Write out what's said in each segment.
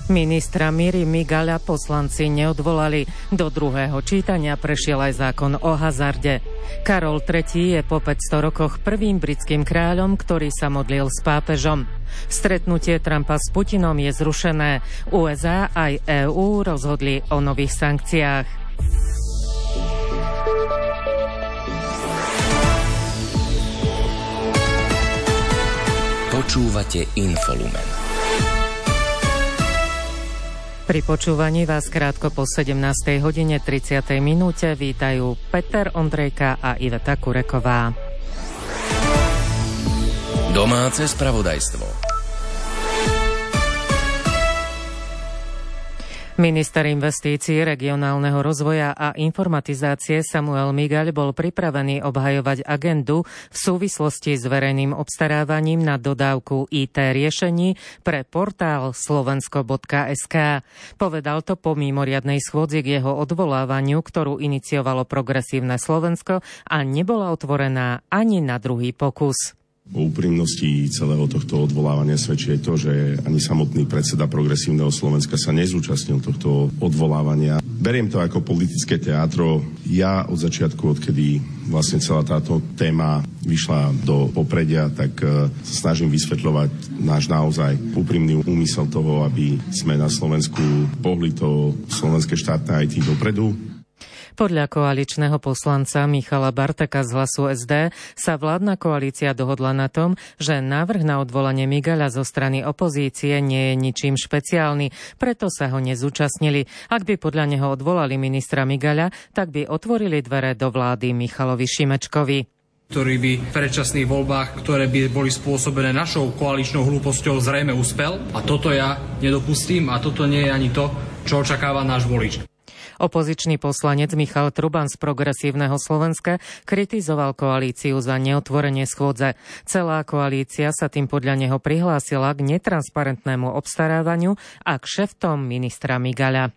Ministra Míry Migaľa poslanci neodvolali. Do druhého čítania prešiel aj zákon o hazarde. Karol III je po 500 rokoch prvým britským kráľom, ktorý sa modlil s pápežom. Stretnutie Trumpa s Putinom je zrušené. USA aj EÚ rozhodli o nových sankciách. Počúvate Infolumen. Pri počúvaní vás krátko po 17:30 vítajú Peter Ondrejka a Iveta Kureková. Domáce spravodajstvo. Minister investícií, regionálneho rozvoja a informatizácie Samuel Migaľ bol pripravený obhajovať agendu v súvislosti s verejným obstarávaním na dodávku IT riešení pre portál slovensko.sk. Povedal to po mimoriadnej schôdzi k jeho odvolávaniu, ktorú iniciovalo Progresívne Slovensko a nebola otvorená ani na druhý pokus. O úprimnosti celého tohto odvolávania svedčí to, že ani samotný predseda Progresívneho Slovenska sa nezúčastnil tohto odvolávania. Beriem to ako politické teátro. Ja od začiatku, odkedy vlastne celá táto téma vyšla do popredia, tak sa snažím vysvetľovať náš naozaj úprimný úmysel toho, aby sme na Slovensku pohli to slovenské štátne IT dopredu. Podľa koaličného poslanca Michala Barteka z Hlasu SD sa vládna koalícia dohodla na tom, že návrh na odvolanie Migaľa zo strany opozície nie je ničím špeciálny, preto sa ho nezúčastnili. Ak by podľa neho odvolali ministra Migaľa, tak by otvorili dvere do vlády Michalovi Šimečkovi, ktorý by v predčasných voľbách, ktoré by boli spôsobené našou koaličnou hlúposťou, zrejme uspel. A toto ja nedopustím a toto nie je ani to, čo očakáva náš volič. Opozičný poslanec Michal Truban z Progresívneho Slovenska kritizoval koalíciu za neotvorenie schôdze. Celá koalícia sa tým podľa neho prihlásila k netransparentnému obstarávaniu a k šeftom ministra Migaľa.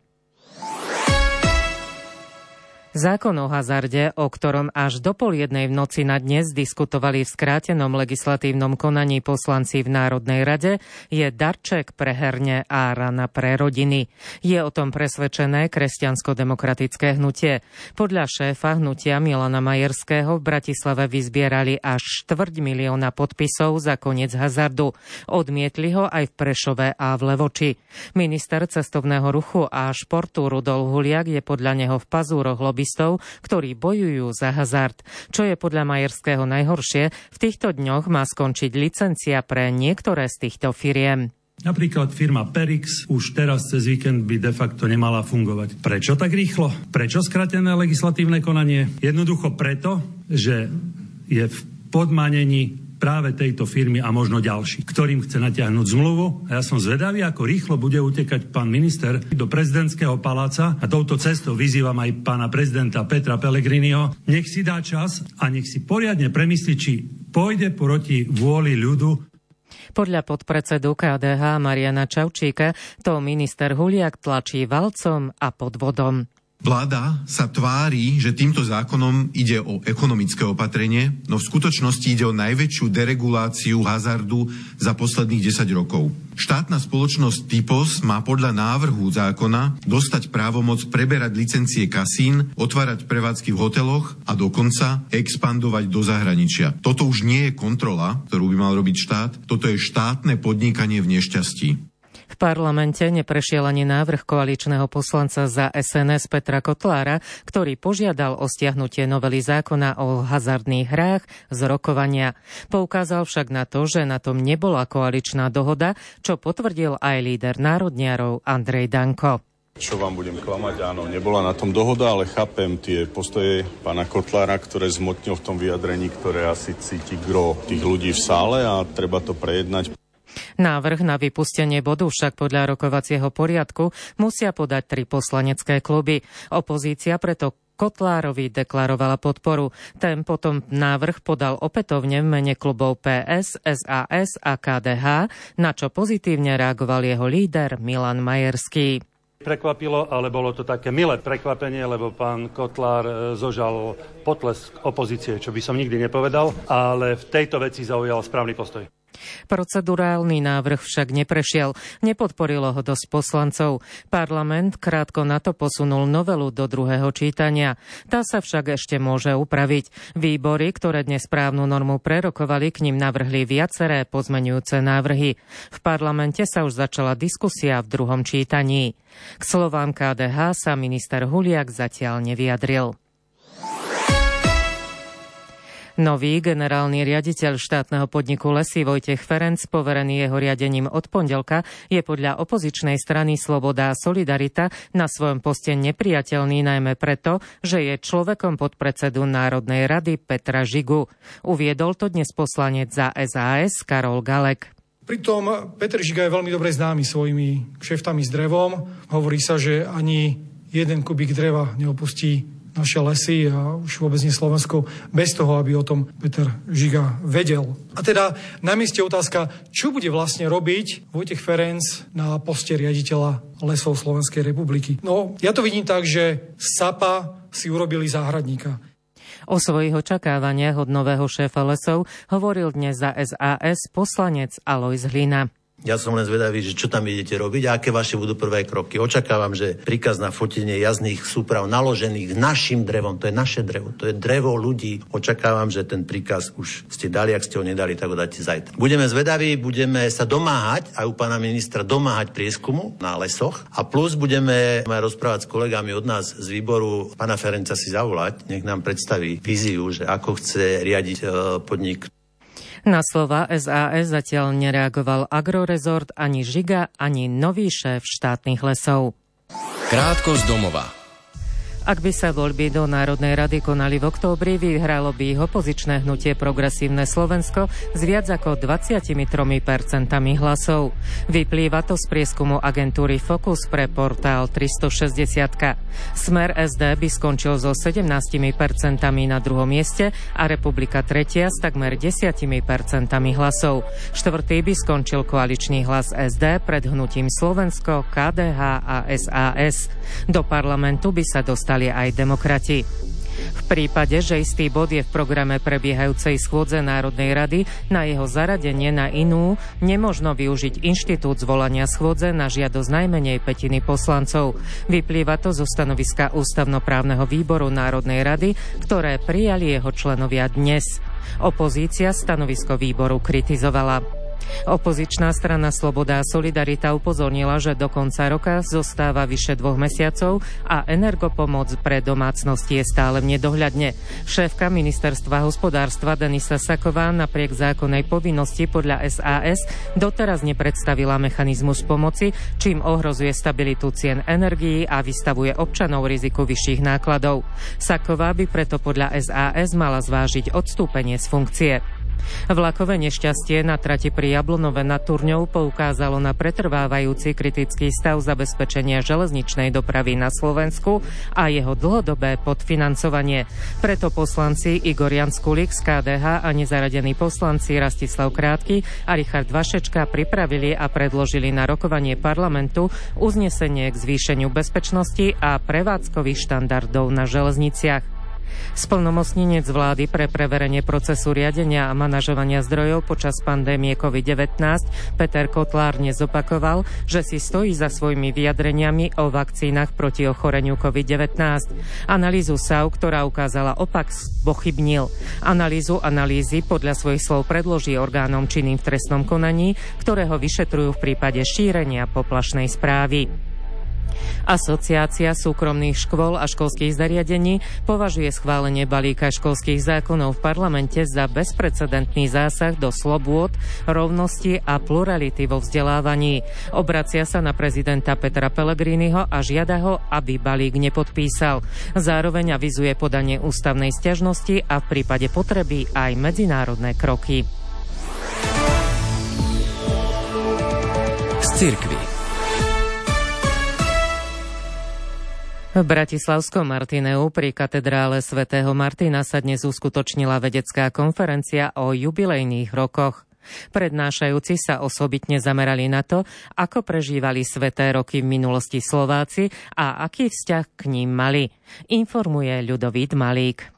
Zákon o hazarde, o ktorom až do 12:30 v noci na dnes diskutovali v skrátenom legislatívnom konaní poslanci v Národnej rade, je darček pre herne a rana pre rodiny. Je o tom presvedčené kresťansko-demokratické hnutie. Podľa šéfa hnutia Milana Majerského v Bratislave vyzbierali až 250 000 podpisov za koniec hazardu. Odmietli ho aj v Prešove a v Levoči. Minister cestovného ruchu a športu Rudolf Huliak je podľa neho v pazúroch ktorí bojujú za hazard. Čo je podľa Majerského najhoršie, v týchto dňoch má skončiť licencia pre niektoré z týchto firiem. Napríklad firma Perix už teraz cez víkend by de facto nemala fungovať. Prečo tak rýchlo? Prečo skrátené legislatívne konanie? Jednoducho preto, že je v podmanení práve tejto firmy a možno ďalší, ktorým chce natiahnuť zmluvu. A ja som zvedavý, ako rýchlo bude utekať pán minister do prezidentského paláca a touto cestou vyzývam aj pána prezidenta Petra Pellegriniho. Nech si dá čas a nech si poriadne premyslí, či pôjde proti vôli ľudu. Podľa podpredsedu KDH Mariana Čaučíka to minister Huliak tlačí valcom a podvodom. Vláda sa tvári, že týmto zákonom ide o ekonomické opatrenie, no v skutočnosti ide o najväčšiu dereguláciu hazardu za posledných 10 rokov. Štátna spoločnosť Typos má podľa návrhu zákona dostať právomoc preberať licencie kasín, otvárať prevádzky v hoteloch a dokonca expandovať do zahraničia. Toto už nie je kontrola, ktorú by mal robiť štát, toto je štátne podnikanie v nešťastí. V parlamente neprešiel ani návrh koaličného poslanca za SNS Petra Kotlára, ktorý požiadal o stiahnutie novely zákona o hazardných hrách z rokovania. Poukázal však na to, že na tom nebola koaličná dohoda, čo potvrdil aj líder národniarov Andrej Danko. Čo vám budem klamať, áno, nebola na tom dohoda, ale chápem tie postoje pána Kotlára, ktoré zmotnil v tom vyjadrení, ktoré asi cíti gro tých ľudí v sále a treba to prejednať. Návrh na vypustenie bodu však podľa rokovacieho poriadku musia podať 3 poslanecké kluby. Opozícia preto Kotlárovi deklarovala podporu. Ten potom návrh podal opätovne v mene klubov PS, SAS a KDH, na čo pozitívne reagoval jeho líder Milan Majerský. Prekvapilo, ale bolo to také milé prekvapenie, lebo pán Kotlár zožal potlesk opozície, čo by som nikdy nepovedal, ale v tejto veci zaujal správny postoj. Procedurálny návrh však neprešiel. Nepodporilo ho dosť poslancov. Parlament krátko na to posunul novelu do druhého čítania. Tá sa však ešte môže upraviť. Výbory, ktoré dnes právnu normu prerokovali, k nim navrhli viaceré pozmeňujúce návrhy. V parlamente sa už začala diskusia v druhom čítaní. K slovám KDH sa minister Huliak zatiaľ nevyjadril. Nový generálny riaditeľ štátneho podniku Lesy Vojtech Ferenc, poverený jeho riadením od pondelka, je podľa opozičnej strany Sloboda a Solidarita na svojom poste nepriateľný najmä preto, že je človekom podpredsedu Národnej rady Petra Žigu. Uviedol to dnes poslanec za SAS Karol Galek. Pritom Peter Žiga je veľmi dobre známy svojimi kšeftami s drevom. Hovorí sa, že ani jeden kubík dreva neopustí naše lesy a už vôbec nie Slovensko bez toho, aby o tom Peter Žiga vedel. A teda na mieste otázka, čo bude vlastne robiť Vojtech Ferenc na poste riaditeľa Lesov Slovenskej republiky. No, ja to vidím tak, že SAPA si urobili záhradníka. O svojich očakávaniach od nového šéfa Lesov hovoril dnes za SAS poslanec Alojz Hlina. Ja som len zvedavý, že čo tam idete robiť a aké vaše budú prvé kroky. Očakávam, že príkaz na fotenie jazdných súprav naložených našim drevom, to je naše drevo, to je drevo ľudí. Očakávam, že ten príkaz už ste dali, ak ste ho nedali, tak ho dáte zajtra. Budeme zvedaví, budeme sa domáhať, aj u pána ministra domáhať prieskumu na lesoch a plus budeme rozprávať s kolegami od nás z výboru pána Ferenca si zavolať, nech nám predstaví víziu, že ako chce riadiť podnik. Na slova SAS zatiaľ nereagoval Agrorezort, ani Žiga, ani nový šéf štátnych lesov. Krátko z domova. Ak by sa voľby do Národnej rady konali v októbri, vyhralo by ich opozičné hnutie Progresívne Slovensko s viac ako 23% hlasov. Vyplýva to z prieskumu agentúry Focus pre portál 360. Smer SD by skončil so 17% na druhom mieste a Republika tretia s takmer 10% hlasov. Štvrtý by skončil koaličný Hlas SD pred hnutím Slovensko, KDH a SAS. Do parlamentu by sa dostali aj demokrati. V prípade, že istý bod je v programe prebiehajúcej schôdze Národnej rady, na jeho zaradenie na inú nemožno využiť inštitút zvolania schôdze na žiadosť najmenej pätiny poslancov. Vyplýva to zo stanoviska Ústavnoprávneho výboru Národnej rady, ktoré prijali jeho členovia dnes. Opozícia stanovisko výboru kritizovala. Opozičná strana Sloboda a Solidarita upozornila, že do konca roka zostáva vyše 2 mesiacov a energopomoc pre domácnosti je stále v nedohľadne. Šéfka ministerstva hospodárstva Denisa Saková napriek zákonnej povinnosti podľa SAS doteraz nepredstavila mechanizmus pomoci, čím ohrozuje stabilitu cien energií a vystavuje občanov riziku vyšších nákladov. Saková by preto podľa SAS mala zvážiť odstúpenie z funkcie. Vlakové nešťastie na trati pri Jablonove nad Turňou poukázalo na pretrvávajúci kritický stav zabezpečenia železničnej dopravy na Slovensku a jeho dlhodobé podfinancovanie. Preto poslanci Igor Janskulik z KDH a nezaradení poslanci Rastislav Krátky a Richard Vašečka pripravili a predložili na rokovanie parlamentu uznesenie k zvýšeniu bezpečnosti a prevádzkových štandardov na železniciach. Splnomocnenec vlády pre preverenie procesu riadenia a manažovania zdrojov počas pandémie COVID-19 Peter Kotlár zopakoval, že si stojí za svojimi vyjadreniami o vakcínach proti ochoreniu COVID-19. Analýzu SAU, ktorá ukázala opak, pochybnil. Analýzy podľa svojich slov predloží orgánom činným v trestnom konaní, ktoré ho vyšetrujú v prípade šírenia poplašnej správy. Asociácia súkromných škôl a školských zariadení považuje schválenie balíka školských zákonov v parlamente za bezprecedentný zásah do slobôd, rovnosti a plurality vo vzdelávaní. Obracia sa na prezidenta Petra Pellegriniho a žiada ho, aby balík nepodpísal. Zároveň avizuje podanie ústavnej sťažnosti a v prípade potreby aj medzinárodné kroky. Z cirkvi. V Bratislavskom Martineu pri katedrále svätého Martina sa dnes uskutočnila vedecká konferencia o jubilejných rokoch. Prednášajúci sa osobitne zamerali na to, ako prežívali sväté roky v minulosti Slováci a aký vzťah k ním mali. Informuje Ľudovít Malík.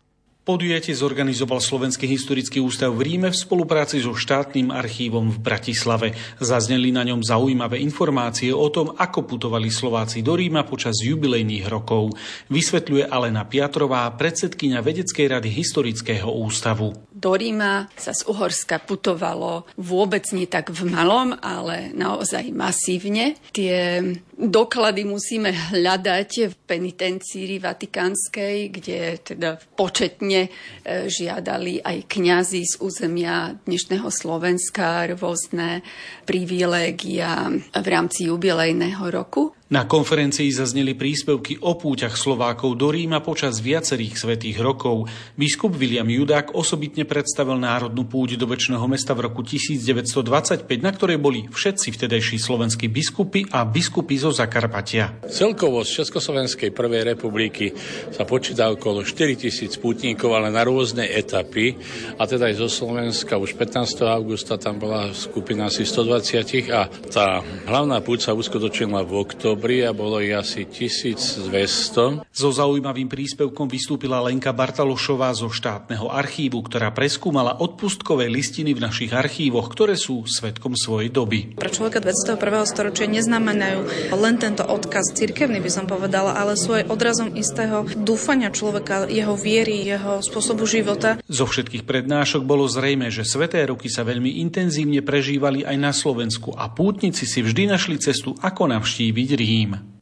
Podujatie zorganizoval Slovenský historický ústav v Ríme v spolupráci so štátnym archívom v Bratislave. Zazneli na ňom zaujímavé informácie o tom, ako putovali Slováci do Ríma počas jubilejných rokov. Vysvetľuje Alena Piatrová, predsedkyňa Vedeckej rady Historického ústavu. Do Ríma sa z Uhorska putovalo vôbec nie tak v malom, ale naozaj masívne. Tie doklady musíme hľadať v penitencíri vatikánskej, kde teda početne žiadali aj kňazi z územia dnešného Slovenska rôzne privilégia v rámci jubilejného roku. Na konferencii zazneli príspevky o púťach Slovákov do Ríma počas viacerých svätých rokov. Biskup William Judák osobitne predstavil národnú púť do Večného mesta v roku 1925, na ktorej boli všetci vtedajší slovenskí biskupy a biskupy zo Zakarpatia. Celkovo z Československej prvej republiky sa počíta okolo 4 000 pútnikov, ale na rôzne etapy. A teda aj zo Slovenska už 15. augusta tam bola skupina asi 120 a tá hlavná púť sa uskutočnila v októbri a bolo ich asi 1200. So zaujímavým príspevkom vystúpila Lenka Bartalošová zo štátneho archívu, ktorá preskúmala odpustkové listiny v našich archívoch, ktoré sú svedkom svojej doby. Pre človeka 21. storočia neznamenajú len tento odkaz cirkevný, by som povedala, ale sú aj odrazom istého dúfania človeka, jeho viery, jeho spôsobu života. Zo všetkých prednášok bolo zrejmé, že sväté roky sa veľmi intenzívne prežívali aj na Slovensku a pútnici si vždy našli cestu, ako navštíviť Rím.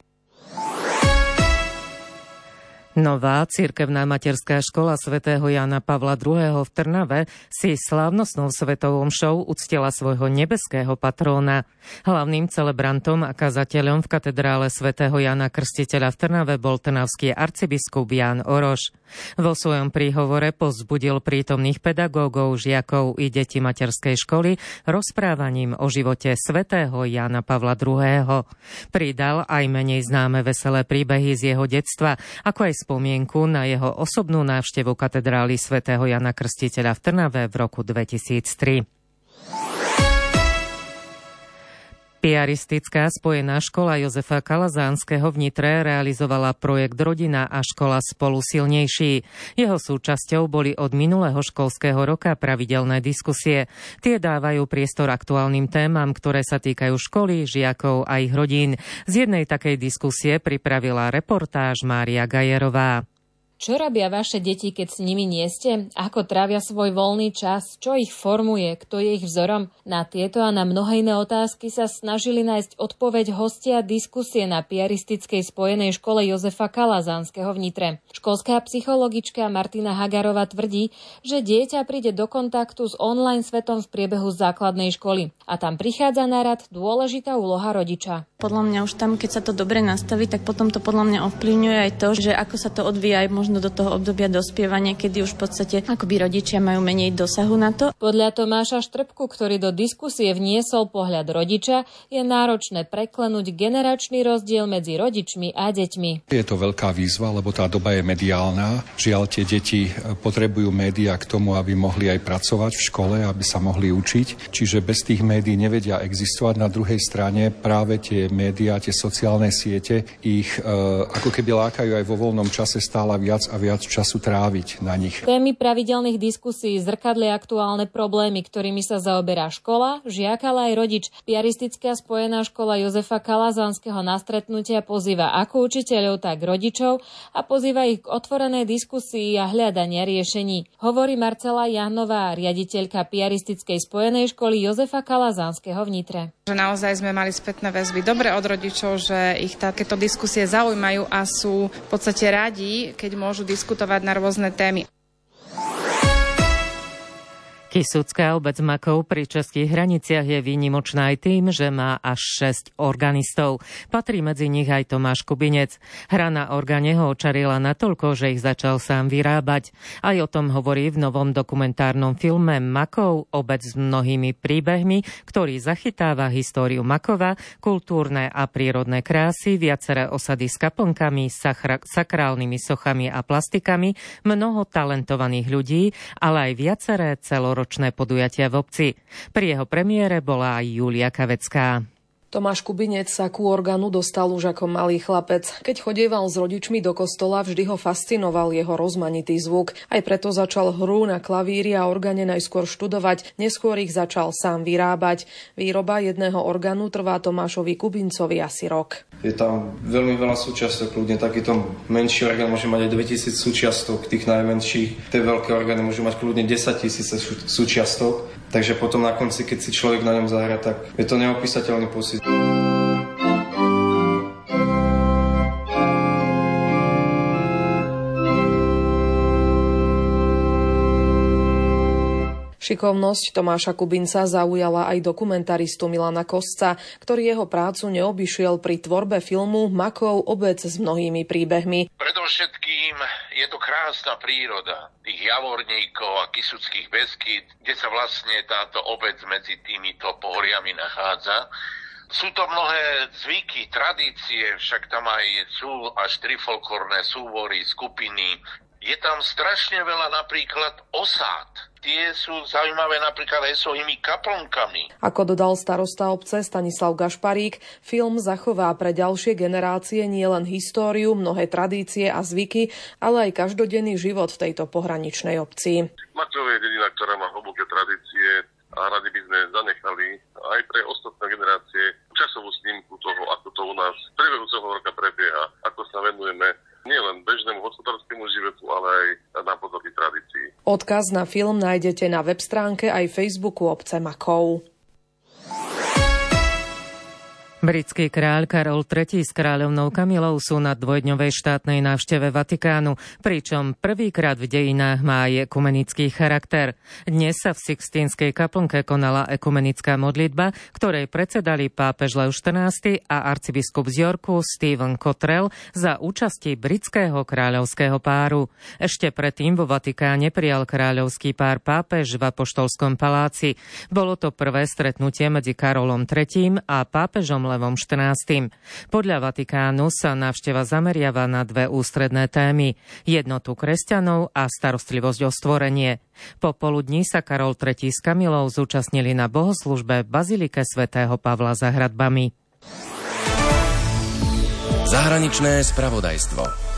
Nová cirkevná materská škola svätého Jána Pavla II. V Trnave si slávnostnou svetovou omšou uctila svojho nebeského patróna. Hlavným celebrantom a kazateľom v katedrále svätého Jána Krstiteľa v Trnave bol trnavský arcibiskup Ján Oroš. Vo svojom príhovore povzbudil prítomných pedagógov, žiakov i detí materskej školy rozprávaním o živote svätého Jána Pavla II. Pridal aj menej známe veselé príbehy z jeho detstva, ako aj spomienku na jeho osobnú návštevu katedrály svätého Jána Krstiteľa v Trnave v roku 2003. Piaristická spojená škola Jozefa Kalazánskeho v Nitre realizovala projekt Rodina a škola Spolu silnejší. Jeho súčasťou boli od minulého školského roka pravidelné diskusie. Tie dávajú priestor aktuálnym témam, ktoré sa týkajú školy, žiakov a ich rodín. Z jednej takej diskusie pripravila reportáž Mária Gajerová. Čo robia vaše deti, keď s nimi nie ste? Ako trávia svoj voľný čas? Čo ich formuje? Kto je ich vzorom? Na tieto a na mnohé iné otázky sa snažili nájsť odpoveď hostia diskusie na Piaristickej spojenej škole Jozefa Kalazánskeho v Nitre. Školská psychologička Martina Hagarová tvrdí, že dieťa príde do kontaktu s online svetom v priebehu základnej školy. A tam prichádza na rad dôležitá úloha rodiča. Podľa mňa už tam, keď sa to dobre nastaví, tak potom to podľa mňa ovplyvňuje aj to, že ako sa to odvíja aj možno do toho obdobia dospievania, kedy už v podstate akoby rodičia majú menej dosahu na to. Podľa Tomáša Štrbku, ktorý do diskusie vniesol pohľad rodiča, je náročné preklenúť generačný rozdiel medzi rodičmi a deťmi. Je to veľká výzva, lebo tá doba je mediálna. Žiaľ, tie deti potrebujú médiá k tomu, aby mohli aj pracovať v škole, aby sa mohli učiť. Čiže bez tých médií nevedia existovať. Na druhej strane práve tie médiá, tie sociálne siete ich ako keby lákajú aj vo voľnom čase stále viac a viac času tráviť na nich. Témy pravidelných diskusí zrkadlia aktuálne problémy, ktorými sa zaoberá škola, žiak, ale aj rodič. Piaristická spojená škola Jozefa Kalazánskeho na stretnutia pozýva ako učiteľov, tak rodičov a pozýva ich k otvorenej diskusii a hľadania riešení. Hovorí Marcela Jahnová, riaditeľka Piaristickej spojenej školy Jozefa Kalazánskeho v Nitre. Že naozaj sme mali spätné väzby dobre od rodičov, že ich takéto diskusie zaujímajú a sú v podstate radi, keď môžu diskutovať na rôzne témy. Kysucká obec Makov pri českých hraniciach je výnimočná aj tým, že má až 6 organistov. Patrí medzi nich aj Tomáš Kubinec. Hra na orgáne ho očarila natoľko, že ich začal sám vyrábať. Aj o tom hovorí v novom dokumentárnom filme Makov, obec s mnohými príbehmi, ktorý zachytáva históriu Makova, kultúrne a prírodné krásy, viaceré osady s kaplnkami, sakrálnymi sochami a plastikami, mnoho talentovaných ľudí, ale aj viaceré celoročné podujatia v obci. Pri jeho premiére bola aj Julia Kavecká. Tomáš Kubinec sa ku orgánu dostal už ako malý chlapec. Keď chodieval s rodičmi do kostola, vždy ho fascinoval jeho rozmanitý zvuk. Aj preto začal hru na klavíri a orgáne najskôr študovať, neskôr ich začal sám vyrábať. Výroba jedného orgánu trvá Tomášovi Kubincovi asi rok. Je tam veľmi veľa súčiastok, ľudne takýto menší orgán môže mať aj 2000 súčiastok, tých najmenších. Tie veľké orgány môžu mať kľudne 10 000 súčiastok. Takže potom na konci, keď si človek na ňom zahra, tak je to neopísateľný pocit. Šikovnosť Tomáša Kubinca zaujala aj dokumentaristu Milana Kosca, ktorý jeho prácu neobyšiel pri tvorbe filmu Makov obec s mnohými príbehmi. Predovšetkým je to krásna príroda tých Javorníkov a Kysuckých Beskyd, kde sa vlastne táto obec medzi týmito pohoriami nachádza. Sú to mnohé zvyky, tradície, však tam aj sú až 3 folklórne súbory, skupiny. Je tam strašne veľa napríklad osád. Tie sú zaujímavé napríklad aj svojimi kaplnkami. Ako dodal starosta obce Stanislav Gašparík, film zachová pre ďalšie generácie nielen históriu, mnohé tradície a zvyky, ale aj každodenný život v tejto pohraničnej obci. Makov je dedina, ktorá má hlboké tradície a radi by sme zanechali aj pre ostatné generácie časovú snímku toho, ako to u nás v priebehu celého roka prebieha, ako sa venujeme nielen bežnému hospodárskemu životu, ale aj na pozadí tradícií. Odkaz na film nájdete na web stránke aj Facebooku obce Makov. Britský kráľ Karol III s kráľovnou Kamilou sú na dvojdňovej štátnej návšteve Vatikánu, pričom prvýkrát v dejinách má aj ekumenický charakter. Dnes sa v Sixtínskej kaplnke konala ekumenická modlitba, ktorej predsedali pápež Leo XIV a arcibiskup z Yorku Stephen Cottrell za účasti britského kráľovského páru. Ešte predtým vo Vatikáne prijal kráľovský pár pápež v Apoštolskom paláci. Bolo to prvé stretnutie medzi Karolom III a pápežom Levom XIV. Podľa Vatikánu sa návšteva zameriava na 2 ústredné témy: jednotu kresťanov a starostlivosť o stvorenie. Popoludní sa Karol III s Kamilou zúčastnili na bohoslužbe v bazilike svätého Pavla za hradbami. Zahraničné spravodajstvo.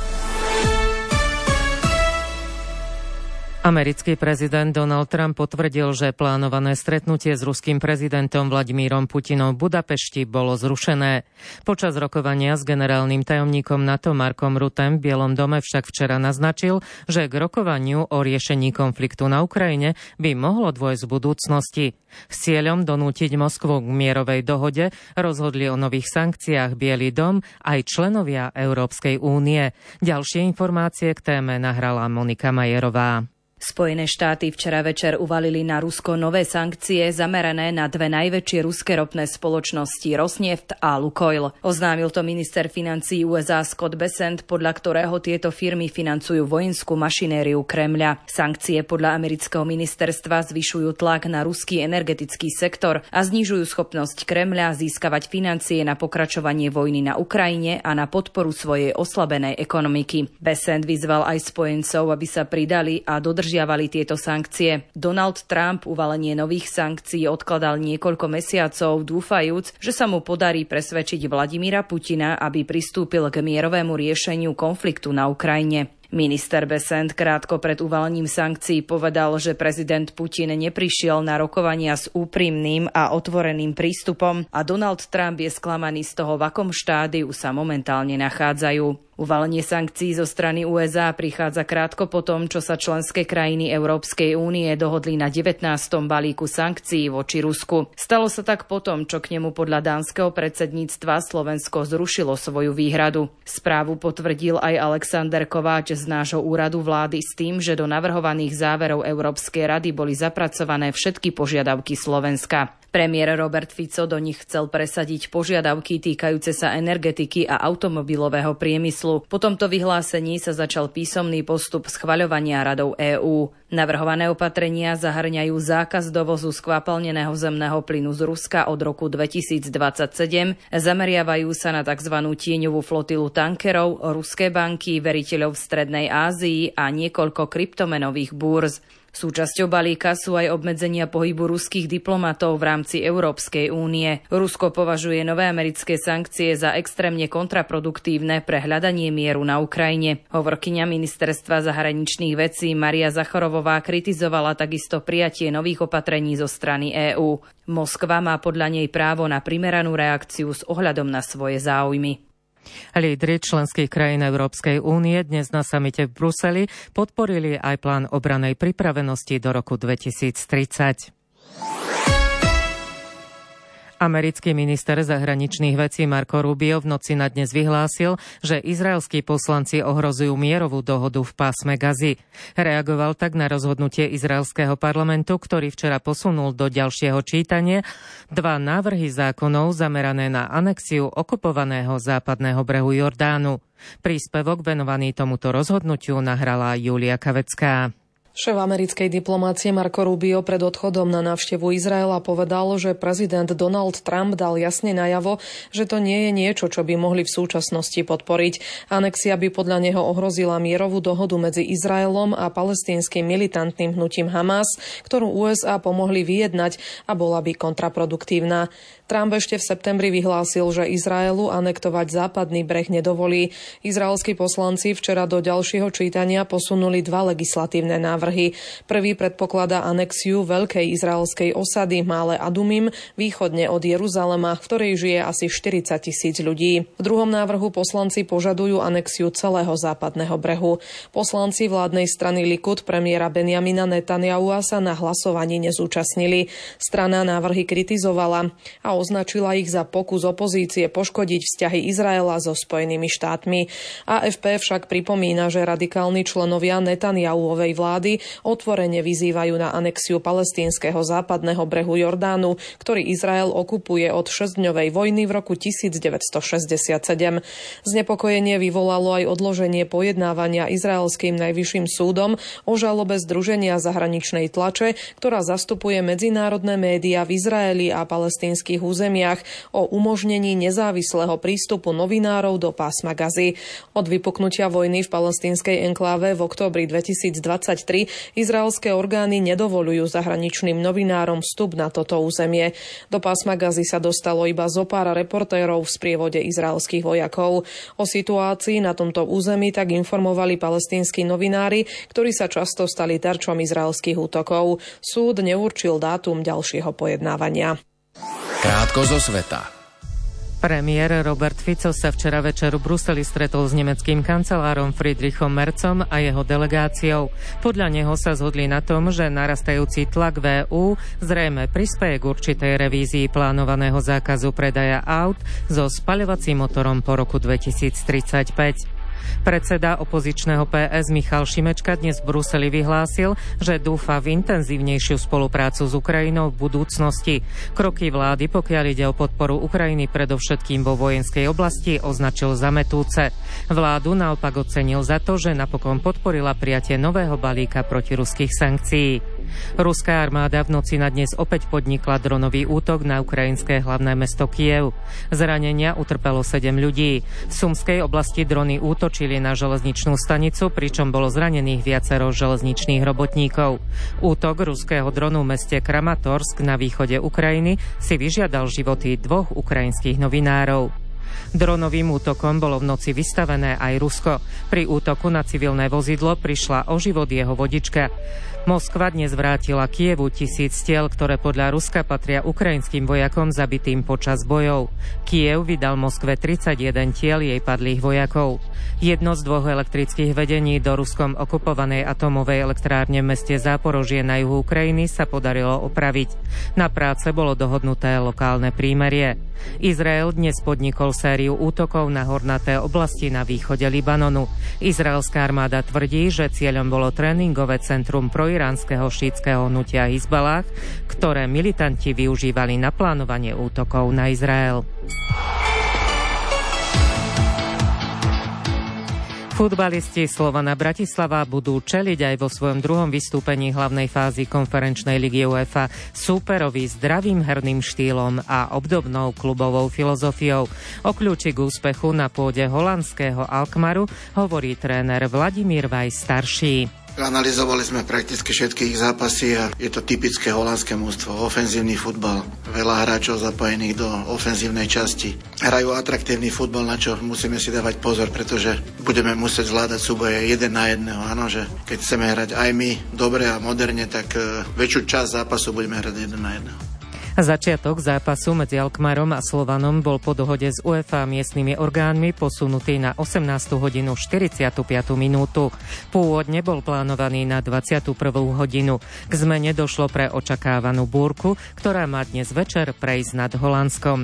Americký prezident Donald Trump potvrdil, že plánované stretnutie s ruským prezidentom Vladimírom Putinom v Budapešti bolo zrušené. Počas rokovania s generálnym tajomníkom NATO Markom Ruttem v Bielom dome však včera naznačil, že k rokovaniu o riešení konfliktu na Ukrajine by mohlo dôjsť v budúcnosti. S cieľom donútiť Moskvu k mierovej dohode rozhodli o nových sankciách Bielý dom aj členovia Európskej únie. Ďalšie informácie k téme nahrala Monika Majerová. Spojené štáty včera večer uvalili na Rusko nové sankcie zamerané na 2 najväčšie ruské ropné spoločnosti Rosneft a Lukoil. Oznámil to minister financií USA Scott Bessent, podľa ktorého tieto firmy financujú vojenskú mašinériu Kremľa. Sankcie podľa amerického ministerstva zvyšujú tlak na ruský energetický sektor a znižujú schopnosť Kremľa získavať financie na pokračovanie vojny na Ukrajine a na podporu svojej oslabenej ekonomiky. Bessent vyzval aj spojencov, aby sa pridali a dodržiavali tieto sankcie. Donald Trump uvalenie nových sankcií odkladal niekoľko mesiacov, dúfajúc, že sa mu podarí presvedčiť Vladimíra Putina, aby pristúpil k mierovému riešeniu konfliktu na Ukrajine. Minister Bessent krátko pred uvalením sankcií povedal, že prezident Putin neprišiel na rokovania s úprimným a otvoreným prístupom a Donald Trump je sklamaný z toho, v akom štádiu sa momentálne nachádzajú. Uvalenie sankcií zo strany USA prichádza krátko po tom, čo sa členské krajiny Európskej únie dohodli na 19. balíku sankcií voči Rusku. Stalo sa tak potom, čo k nemu podľa dánskeho predsedníctva Slovensko zrušilo svoju výhradu. Správu potvrdil aj Alexander Kováč z nášho úradu vlády s tým, že do navrhovaných záverov Európskej rady boli zapracované všetky požiadavky Slovenska. Premiér Robert Fico do nich chcel presadiť požiadavky týkajúce sa energetiky a automobilového priemyslu. Po tomto vyhlásení sa začal písomný postup schvaľovania radou EÚ. Navrhované opatrenia zahrňajú zákaz dovozu skvapalneného zemného plynu z Ruska od roku 2027, zameriavajú sa na tzv. Tieňovú flotilu tankerov, ruské banky, veriteľov v Strednej Ázii a niekoľko kryptomenových búrz. Súčasťou balíka sú aj obmedzenia pohybu ruských diplomatov v rámci Európskej únie. Rusko považuje nové americké sankcie za extrémne kontraproduktívne pre hľadanie mieru na Ukrajine. Hovorkyňa ministerstva zahraničných vecí Maria Zacharovová kritizovala takisto prijatie nových opatrení zo strany EÚ. Moskva má podľa nej právo na primeranú reakciu s ohľadom na svoje záujmy. Lídri členských krajín Európskej únie dnes na samite v Bruseli podporili aj plán obranej pripravenosti do roku 2030. Americký minister zahraničných vecí Marco Rubio v noci na dnes vyhlásil, že izraelskí poslanci ohrozujú mierovú dohodu v pásme Gazy. Reagoval tak na rozhodnutie izraelského parlamentu, ktorý včera posunul do ďalšieho čítania 2 návrhy zákonov zamerané na anexiu okupovaného západného brehu Jordánu. Príspevok venovaný tomuto rozhodnutiu nahrala Julia Kavecká. Šéf americkej diplomácie Marco Rubio pred odchodom na návštevu Izraela povedal, že prezident Donald Trump dal jasne najavo, že to nie je niečo, čo by mohli v súčasnosti podporiť. Anexia by podľa neho ohrozila mierovú dohodu medzi Izraelom a palestínskym militantným hnutím Hamas, ktorú USA pomohli vyjednať a bola by kontraproduktívna. Trump ešte v septembri vyhlásil, že Izraelu anektovať západný breh nedovolí. Izraelskí poslanci včera do ďalšieho čítania posunuli 2 legislatívne návrhy. Prvý predpokladá anexiu veľkej izraelskej osady Mále Adumim východne od Jeruzalema, v ktorej žije asi 40,000 ľudí. V druhom návrhu poslanci požadujú anexiu celého západného brehu. Poslanci vládnej strany Likud premiéra Benjamina Netanyahua sa na hlasovaní nezúčastnili. Strana návrhy kritizovala a označila ich za pokus opozície poškodiť vzťahy Izraela so Spojenými štátmi. AFP však pripomína, že radikálni členovia Netanyahuovej vlády otvorene vyzývajú na anexiu palestínskeho západného brehu Jordánu, ktorý Izrael okupuje od 6-dňovej vojny v roku 1967. Znepokojenie vyvolalo aj odloženie pojednávania izraelským najvyšším súdom o žalobe Združenia zahraničnej tlače, ktorá zastupuje medzinárodné médiá v Izraeli a palestínskych územiach o umožnení nezávislého prístupu novinárov do pásma Gazy. Od vypuknutia vojny v palestínskej enkláve v októbri 2023 izraelské orgány nedovoľujú zahraničným novinárom vstup na toto územie. Do pásma Gazy sa dostalo iba zopár reportérov v sprievode izraelských vojakov. O situácii na tomto území tak informovali palestínski novinári, ktorí sa často stali terčom izraelských útokov. Súd neurčil dátum ďalšieho pojednávania. Krátko zo sveta. Premiér Robert Fico sa včera večer v Bruseli stretol s nemeckým kancelárom Friedrichom Merzom a jeho delegáciou. Podľa neho sa zhodli na tom, že narastajúci tlak v EÚ zrejme prispeje k určitej revízii plánovaného zákazu predaja aut so spaľovacím motorom po roku 2035. Predseda opozičného PS Michal Šimečka dnes v Bruseli vyhlásil, že dúfa v intenzívnejšiu spoluprácu s Ukrajinou v budúcnosti. Kroky vlády, pokiaľ ide o podporu Ukrajiny predovšetkým vo vojenskej oblasti, označil za metúce. Vládu naopak ocenil za to, že napokon podporila prijatie nového balíka protiruských sankcií. Ruská armáda v noci na dnes opäť podnikla dronový útok na ukrajinské hlavné mesto Kyjev. Zranenia utrpelo 7 ľudí. V Sumskej oblasti drony útočili na železničnú stanicu, pričom bolo zranených viacero železničných robotníkov. Útok ruského dronu v meste Kramatorsk na východe Ukrajiny si vyžiadal životy 2 ukrajinských novinárov. Dronovým útokom bolo v noci vystavené aj Rusko. Pri útoku na civilné vozidlo prišla o život jeho vodička. Moskva dnes vrátila Kyjevu 1000 tiel, ktoré podľa Ruska patria ukrajinským vojakom zabitým počas bojov. Kyjev vydal Moskve 31 tiel jej padlých vojakov. Jedno z 2 elektrických vedení do Ruskom okupovanej atómovej elektrárne v meste Záporožie na juhu Ukrajiny sa podarilo opraviť. Na práce bolo dohodnuté lokálne prímerie. Izrael dnes podnikol sériu útokov na hornaté oblasti na východe Libanonu. Izraelská armáda tvrdí, že cieľom bolo tréningové centrum proiránskeho šítskeho hnutia Hizballah, ktoré militanti využívali na plánovanie útokov na Izrael. Futbalisti Slovana Bratislava budú čeliť aj vo svojom druhom vystúpení hlavnej fázy konferenčnej ligy UEFA súperovi zdravým herným štýlom a obdobnou klubovou filozofiou. O kľúči k úspechu na pôde holandského Alkmaru hovorí tréner Vladimír Weiss starší. Analyzovali sme prakticky všetky ich zápasy a je to typické holandské mužstvo. Ofenzívny futbal, veľa hráčov zapojených do ofenzívnej časti. Hrajú atraktívny futbal, na čo musíme si dávať pozor, pretože budeme musieť zvládať súboje 1 na 1. Áno, že keď chceme hrať aj my dobre a moderne, tak väčšiu časť zápasu budeme hrať 1 na 1. Začiatok zápasu medzi Alkmarom a Slovanom bol po dohode s UEFA miestnymi orgánmi posunutý na 18 hodinu 45 minútu. Pôvodne bol plánovaný na 21 hodinu. K zmene došlo pre očakávanú búrku, ktorá má dnes večer prejsť nad Holandskom.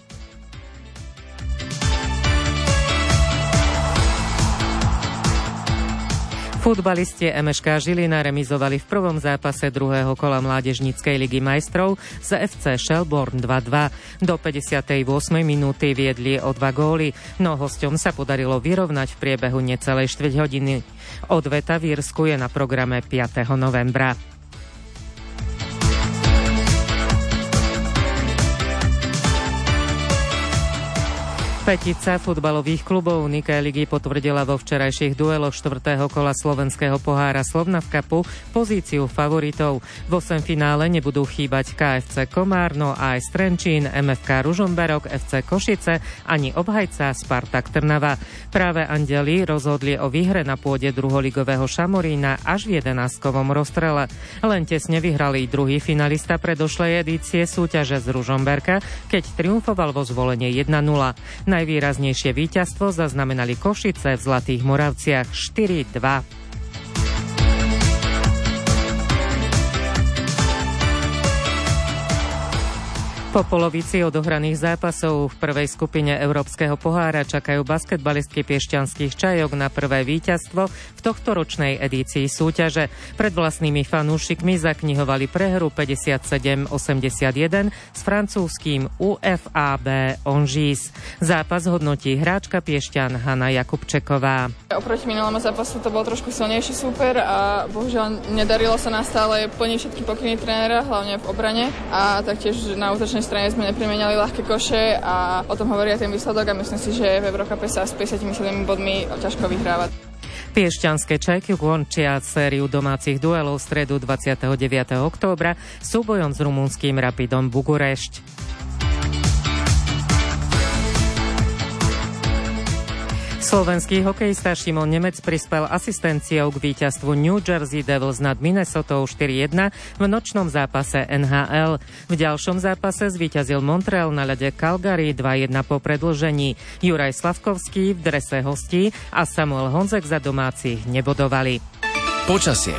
Futbalisti MŠK Žilina remizovali v prvom zápase druhého kola mládežníckej ligy majstrov z FC Shelbourne 2-2. Do 58. minúty viedli o 2 góly, no hosťom sa podarilo vyrovnať v priebehu necelej 4 hodiny. Odveta v Írsku je na programe 5. novembra. Petica futbalových klubov Nikkei ligy potvrdila vo včerajších dueloch 4. kola slovenského pohára Slovnaft Cupu pozíciu favoritov. V 8 finále nebudú chýbať KFC Komárno, AS Trenčín, MFK Ružomberok, FC Košice ani obhajca Spartak Trnava. Práve Anděli rozhodli o výhre na pôde druholigového Šamorína až v 11-kovom rozstrele. Len tesne vyhrali druhý finalista predošlej edície súťaže z Ružomberka, keď triumfoval vo Zvolenie 1-0. Najvýraznejšie víťazstvo zaznamenali Košice v Zlatých Moravciach 4-2. Po polovici odohraných zápasov v prvej skupine Európskeho pohára čakajú basketbalistky piešťanských Čajok na prvé víťazstvo v tohtoročnej edícii súťaže. Pred vlastnými fanúšikmi zaknihovali prehru 57-81 s francúzským UFAB Angers. Zápas hodnotí hráčka Piešťan Hanna Jakubčeková. Oproti minulému zápasu to bol trošku silnejší súper a bohužiaľ nedarilo sa nám stále plniť všetky pokyny trénera, hlavne v obrane, a taktiež na útočnej strane sme neprimenali ľahké koše a o tom hovorí aj ten výsledok a myslím si, že v Eurocupe sa s 57 bodmi ťažko vyhrávať. Piešťanské Čajky končia sériu domácich duelov v stredu 29. októbra súbojom s rumunským Rapidom Bukurešť. Slovenský hokejista Šimon Nemec prispel asistenciou k víťazstvu New Jersey Devils nad Minnesotou 4-1 v nočnom zápase NHL. V ďalšom zápase zvíťazil Montreal na ľade Calgary 2-1 po predĺžení. Juraj Slavkovský v drese hostí a Samuel Honzek za domácich nebodovali. Počasie.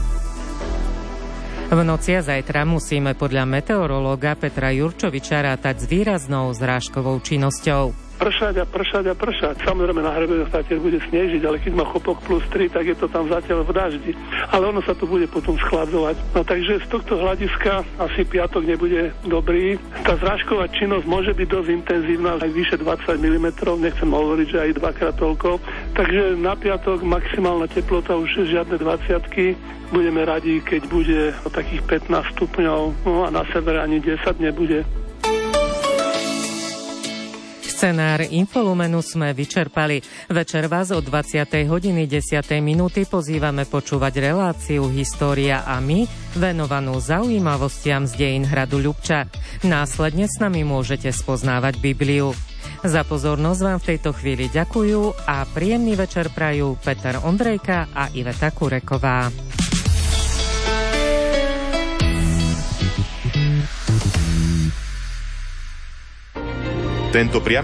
V noci a zajtra musíme podľa meteorológa Petra Jurčoviča rátať s výraznou zrážkovou činnosťou. Pršať a pršať a pršať. Samozrejme na hrebeňoch sa tiež bude snežiť, ale keď má chopok +3, tak je to tam zatiaľ v daždi. Ale ono sa tu bude potom schladzovať. No takže z tohto hľadiska asi piatok nebude dobrý. Tá zrážková činnosť môže byť dosť intenzívna, aj vyše 20 mm, nechcem hovoriť, že aj dvakrát toľko. Takže na piatok maximálna teplota už žiadne 20-ky. Budeme radi, keď bude takých 15 stupňov, no a na severe ani 10 nebude. Scenár Infolumenu sme vyčerpali. Večer vás o 20. hodiny 10. minúty pozývame počúvať reláciu História a my, venovanú zaujímavostiam z dejín hradu Ľubča. Následne s nami môžete spoznávať Bibliu. Za pozornosť vám v tejto chvíli ďakujú a príjemný večer prajú Peter Ondrejka a Iveta Kureková. Tento